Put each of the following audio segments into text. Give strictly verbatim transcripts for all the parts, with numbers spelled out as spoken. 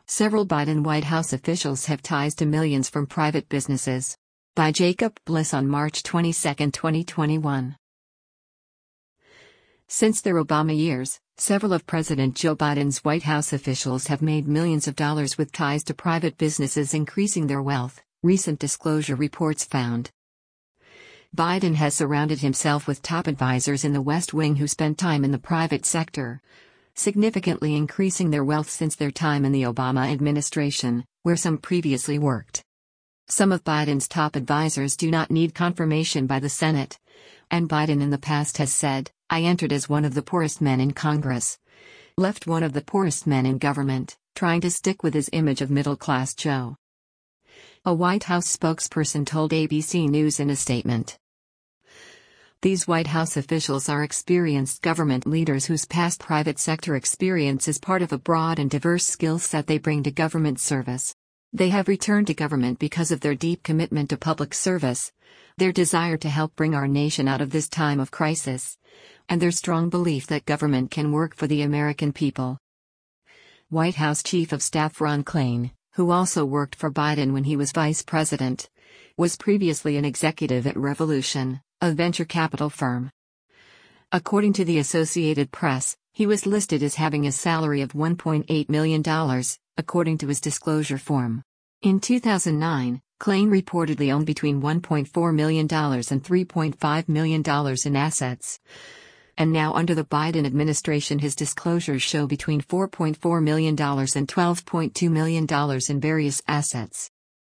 Several Biden White House officials have ties to millions from private businesses. By Jacob Bliss on March twenty-second, twenty twenty-one. Since their Obama years, several of President Joe Biden's White House officials have made millions of dollars with ties to private businesses, increasing their wealth, recent disclosure reports found. Biden has surrounded himself with top advisors in the West Wing who spent time in the private sector, significantly increasing their wealth since their time in the Obama administration, where some previously worked. Some of Biden's top advisors do not need confirmation by the Senate, and Biden in the past has said, "I entered as one of the poorest men in Congress, left one of the poorest men in government," trying to stick with his image of middle-class Joe. A White House spokesperson told A B C News in a statement. These White House officials are experienced government leaders whose past private sector experience is part of a broad and diverse skill set they bring to government service. They have returned to government because of their deep commitment to public service, their desire to help bring our nation out of this time of crisis, and their strong belief that government can work for the American people. White House Chief of Staff Ron Klain, who also worked for Biden when he was vice president, was previously an executive at Revolution, a venture capital firm. According to the Associated Press, he was listed as having a salary of one point eight million dollars, according to his disclosure form. In two thousand nine, Klain reportedly owned between one point four million dollars and three point five million dollars in assets. And now under the Biden administration his disclosures show between four point four million dollars and twelve point two million dollars in various assets.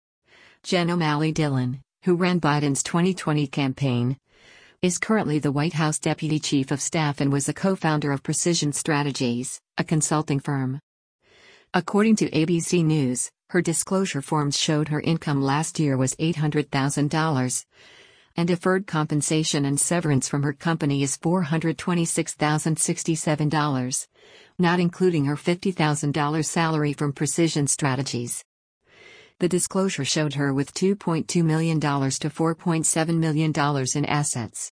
Jen O'Malley Dillon, who ran Biden's twenty twenty campaign, is currently the White House Deputy Chief of Staff and was a co-founder of Precision Strategies, a consulting firm. According to A B C News, her disclosure forms showed her income last year was eight hundred thousand dollars, and deferred compensation and severance from her company is four hundred twenty-six thousand sixty-seven dollars, not including her fifty thousand dollars salary from Precision Strategies. The disclosure showed her with two point two million dollars to four point seven million dollars in assets.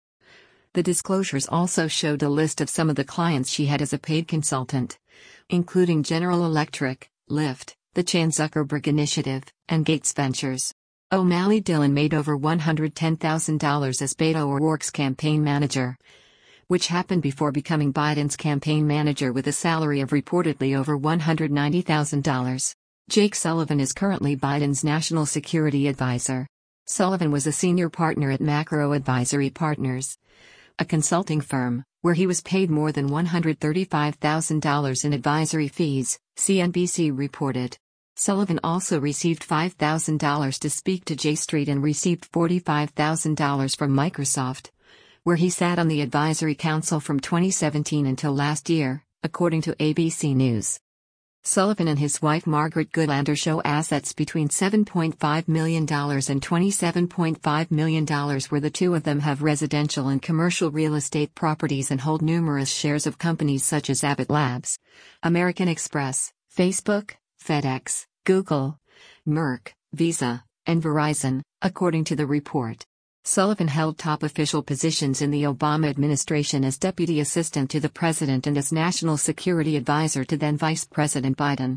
The disclosures also showed a list of some of the clients she had as a paid consultant, including General Electric, Lyft, the Chan Zuckerberg Initiative, and Gates Ventures. O'Malley Dillon made over one hundred ten thousand dollars as Beto O'Rourke's campaign manager, which happened before becoming Biden's campaign manager with a salary of reportedly over one hundred ninety thousand dollars. Jake Sullivan is currently Biden's national security advisor. Sullivan was a senior partner at Macro Advisory Partners, a consulting firm, where he was paid more than one hundred thirty-five thousand dollars in advisory fees, C N B C reported. Sullivan also received five thousand dollars to speak to J Street and received forty-five thousand dollars from Microsoft, where he sat on the advisory council from twenty seventeen until last year, according to A B C News. Sullivan and his wife Margaret Goodlander show assets between seven point five million dollars and twenty-seven point five million dollars, where the two of them have residential and commercial real estate properties and hold numerous shares of companies such as Abbott Labs, American Express, Facebook, FedEx, Google, Merck, Visa, and Verizon, according to the report. Sullivan held top official positions in the Obama administration as Deputy Assistant to the President and as National Security Advisor to then Vice President Biden.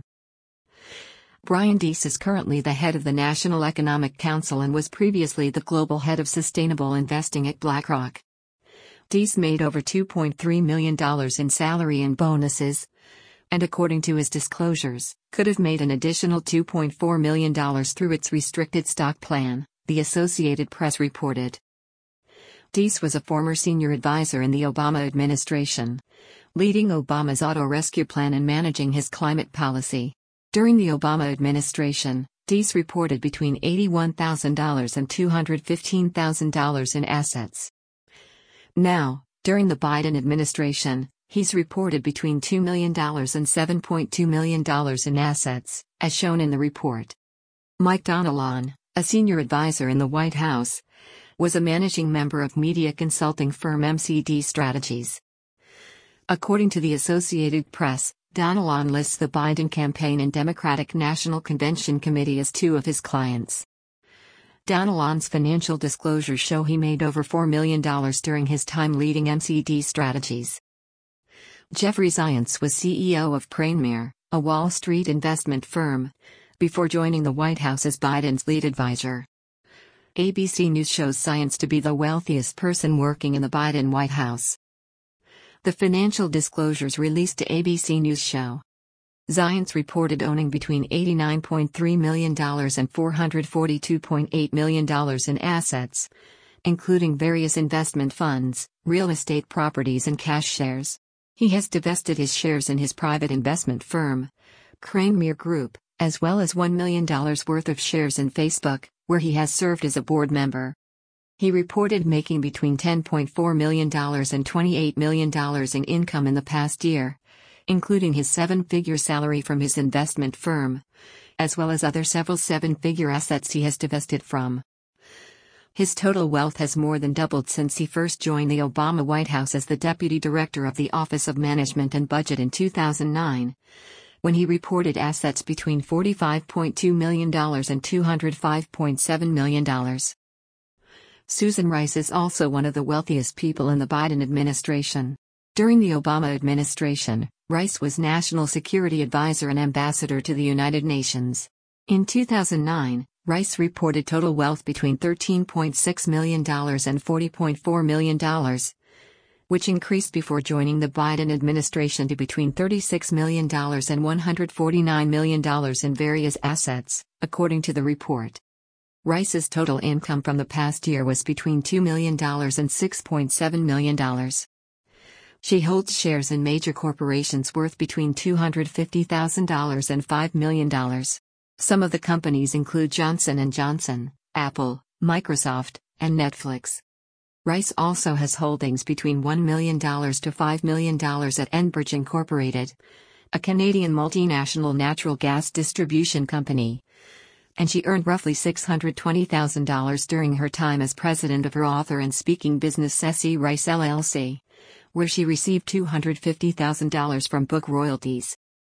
Brian Deese is currently the head of the National Economic Council and was previously the global head of sustainable investing at BlackRock. Deese made over two point three million dollars in salary and bonuses, and according to his disclosures, could have made an additional two point four million dollars through its restricted stock plan, the Associated Press reported. Deese was a former senior advisor in the Obama administration, leading Obama's auto rescue plan and managing his climate policy. During the Obama administration, Deese reported between eighty-one thousand dollars and two hundred fifteen thousand dollars in assets. Now, during the Biden administration, he's reported between two million dollars and seven point two million dollars in assets, as shown in the report. Mike Donilon, a senior advisor in the White House, was a managing member of media consulting firm M C D Strategies. According to the Associated Press, Donilon lists the Biden campaign and Democratic National Convention Committee as two of his clients. Donilon's financial disclosures show he made over four million dollars during his time leading M C D Strategies. Jeffrey Zients was C E O of Pranemere, a Wall Street investment firm, before joining the White House as Biden's lead advisor. A B C News shows Zients to be the wealthiest person working in the Biden White House. The financial disclosures released to A B C News show Zients reported owning between eighty-nine point three million dollars and four hundred forty-two point eight million dollars in assets, including various investment funds, real estate properties and cash shares. He has divested his shares in his private investment firm, Cranemere Group, as well as one million dollars worth of shares in Facebook, where he has served as a board member. He reported making between ten point four million dollars and twenty-eight million dollars in income in the past year, including his seven-figure salary from his investment firm, as well as other several seven-figure assets he has divested from. His total wealth has more than doubled since he first joined the Obama White House as the Deputy Director of the Office of Management and Budget in two thousand nine, when he reported assets between forty-five point two million dollars and two hundred five point seven million dollars. Susan Rice is also one of the wealthiest people in the Biden administration. During the Obama administration, Rice was National Security Advisor and Ambassador to the United Nations. In two thousand nine, Rice reported total wealth between thirteen point six million dollars and forty point four million dollars, which increased before joining the Biden administration to between thirty-six million dollars and one hundred forty-nine million dollars in various assets, according to the report. Rice's total income from the past year was between two million dollars and six point seven million dollars. She holds shares in major corporations worth between two hundred fifty thousand dollars and five million dollars. Some of the companies include Johnson and Johnson, Apple, Microsoft, and Netflix. Rice also has holdings between one million dollars to five million dollars at Enbridge Incorporated, a Canadian multinational natural gas distribution company, and she earned roughly six hundred twenty thousand dollars during her time as president of her author and speaking business S E Rice L L C, where she received two hundred fifty thousand dollars from book royalties.